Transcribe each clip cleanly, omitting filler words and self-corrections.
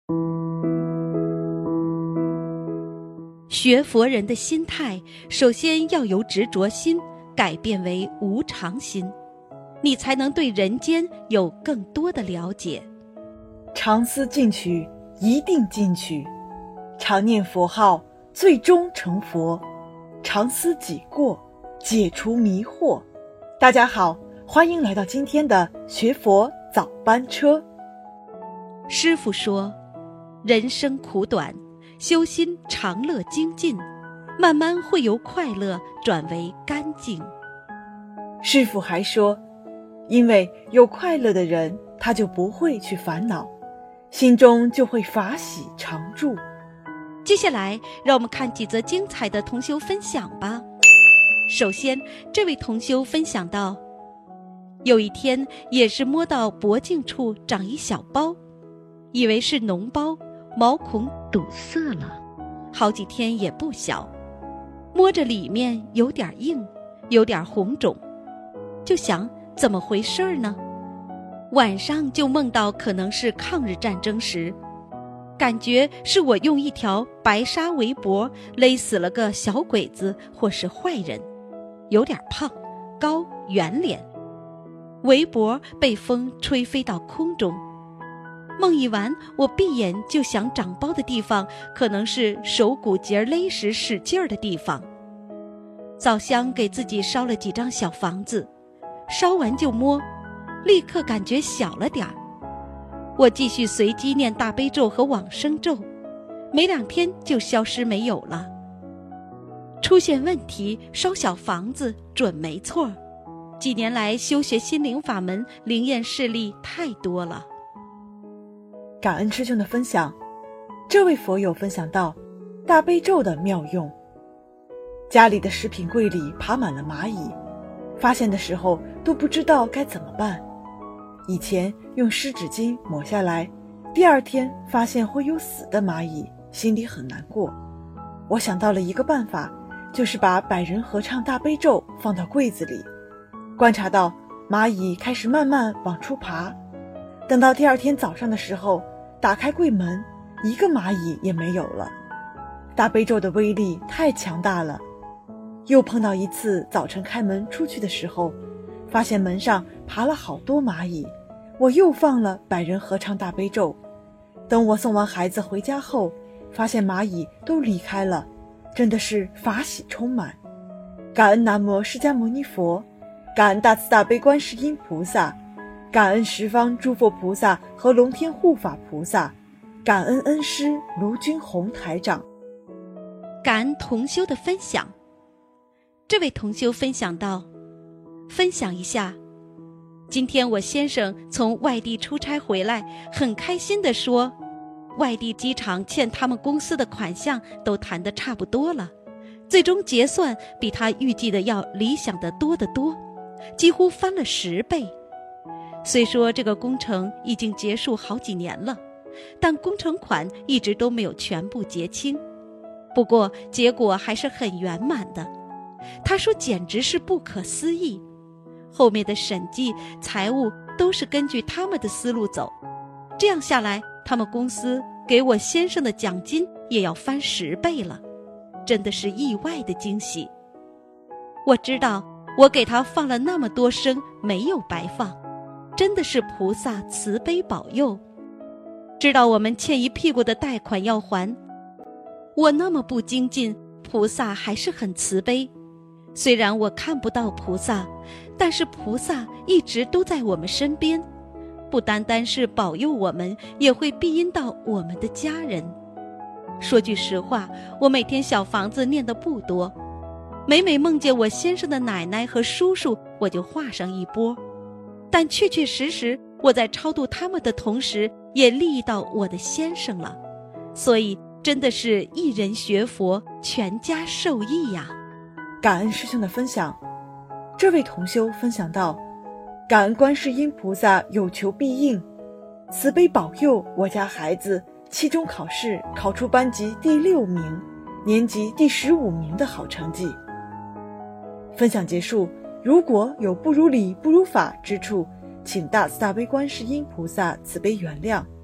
学佛人的心态，首先要由执着心改变为无常心，你才能对人间有更多的了解。 常思进取，一定进取；常念佛号，最终成佛；常思己过，解除迷惑。大家好，欢迎来到今天的学佛早班车。 师父说，人生苦短，修心常乐精进，慢慢会由快乐转为干净。 师父还说，因为有快乐的人，他就不会去烦恼，心中就会法喜常驻。 接下来让我们看几则精彩的同修分享吧。首先，这位同修分享到，有一天也是摸到脖颈处长一小包，以为是脓包，毛孔堵塞了，好几天也不小，摸着里面有点硬，有点红肿，就想怎么回事呢？晚上就梦到可能是抗日战争时，感觉是我用一条白纱围脖勒死了个小鬼子或是坏人，有点胖，高，圆脸，围脖被风吹飞到空中。梦一完，我闭眼就想长包的地方可能是手骨节勒时使劲儿的地方。早香给自己烧了几张小房子，烧完就摸，立刻感觉小了点儿。我继续随机念大悲咒和往生咒，没2天就消失没有了。出现问题，烧小房子准没错。几年来修学心灵法门，灵验事例太多了。 感恩师兄的分享。这位佛友分享到大悲咒的妙用。家里的食品柜里爬满了蚂蚁，发现的时候都不知道该怎么办。以前用湿纸巾抹下来，第2天发现会有死的蚂蚁，心里很难过。我想到了一个办法，就是把百人合唱大悲咒放到柜子里，观察到蚂蚁开始慢慢往出爬。等到第2天早上的时候，打开柜门，一个蚂蚁也没有了。大悲咒的威力太强大了。又碰到一次早晨开门出去的时候，发现门上爬了好多蚂蚁，我又放了百人合唱大悲咒。等我送完孩子回家后，发现蚂蚁都离开了，真的是法喜充满。感恩南无释迦牟尼佛，感恩大慈大悲观世音菩萨，感恩十方诸佛菩萨和龙天护法菩萨，感恩恩师卢军宏台长。 感恩同修的分享。这位同修分享到，分享一下，今天我先生从外地出差回来，很开心地说，外地机场欠他们公司的款项都谈得差不多了，最终结算比他预计的要理想的多得多，几乎翻了10倍。虽说这个工程已经结束好几年了，但工程款一直都没有全部结清，不过结果还是很圆满的。他说简直是不可思议，后面的审计、财务都是根据他们的思路走，这样下来，他们公司给我先生的奖金也要翻10倍了，真的是意外的惊喜。我知道我给他放了那么多生没有白放，真的是菩萨慈悲保佑。知道我们欠一屁股的贷款要还，我那么不精进，菩萨还是很慈悲。虽然我看不到菩萨，但是菩萨一直都在我们身边，不单单是保佑我们，也会庇荫到我们的家人。说句实话，我每天小房子念得不多，每梦见我先生的奶奶和叔叔，我就画上一波，但确确实实我在超度他们的同时，也利益到我的先生了，所以真的是一人学佛，全家受益呀。 感恩师兄的分享。这位同修分享到，感恩观世音菩萨有求必应，慈悲保佑我家孩子期中考试考出班级第6名，年级第15名的好成绩。分享结束，如果有不如理不如法之处，请大慈大悲观世音菩萨慈悲原谅。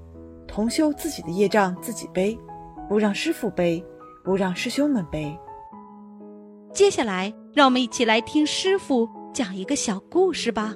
同修自己的业障自己背，不让师父背，不让师兄们背。 接下来让我们一起来听师父讲一个小故事吧。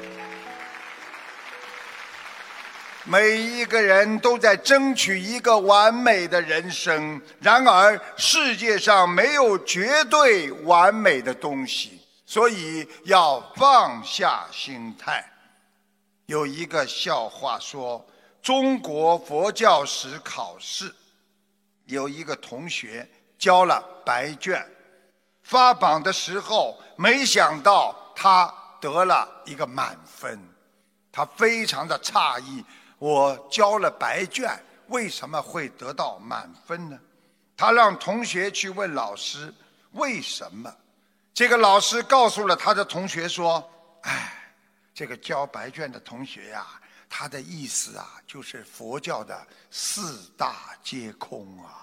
每一个人都在争取一个完美的人生，然而世界上没有绝对完美的东西，所以要放下心态。有一个笑话说，中国佛教史考试，有一个同学交了白卷，发榜的时候没想到他得了一个满分，他非常的诧异，我交了白卷，为什么会得到满分呢？他让同学去问老师为什么。这个老师告诉了他的同学说，这个交白卷的同学呀，他的意思啊，就是佛教的四大皆空啊。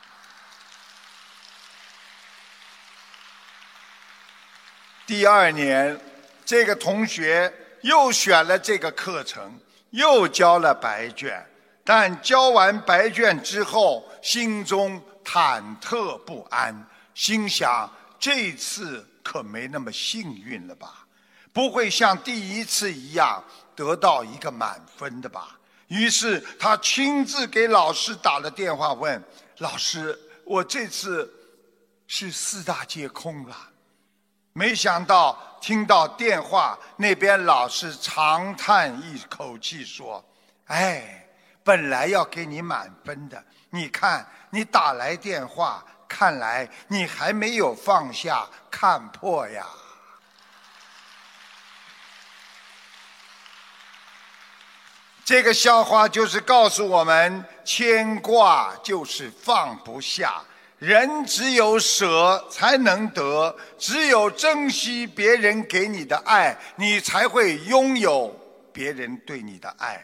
第二年，这个同学又选了这个课程，又交了白卷，但交完白卷之后，心中忐忑不安，心想这次可没那么幸运了吧，不会像第一次一样得到一个满分的吧。于是他亲自给老师打了电话问，老师，我这次是四大皆空了。没想到听到电话那边老师长叹一口气说，本来要给你满分的，你看你打来电话，看来你还没有放下看破呀。这个笑话就是告诉我们，牵挂就是放不下，人只有舍才能得，只有珍惜别人给你的爱，你才会拥有别人对你的爱。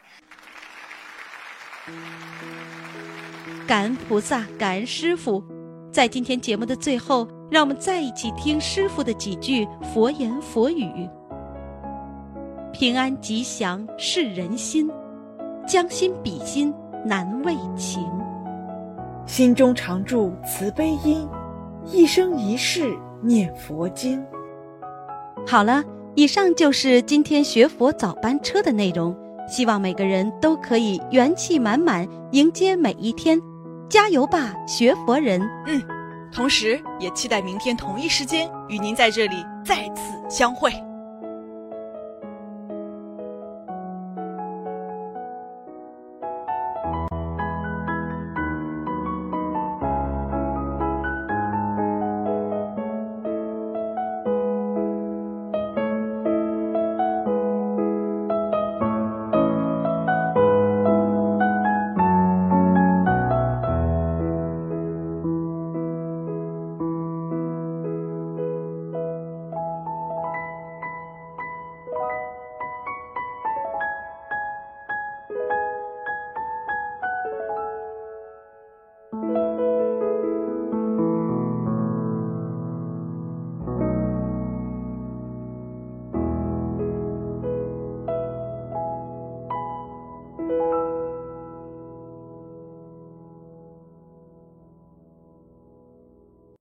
感恩菩萨，感恩师父。在今天节目的最后，让我们再一起听师父的几句佛言佛语。平安吉祥是人心，将心比心难为情。 心中常住慈悲音，一生一世念佛经。 好了，以上就是今天学佛早班车的内容，希望每个人都可以元气满满迎接每一天，加油吧，学佛人！ 同时也期待明天同一时间与您在这里再次相会。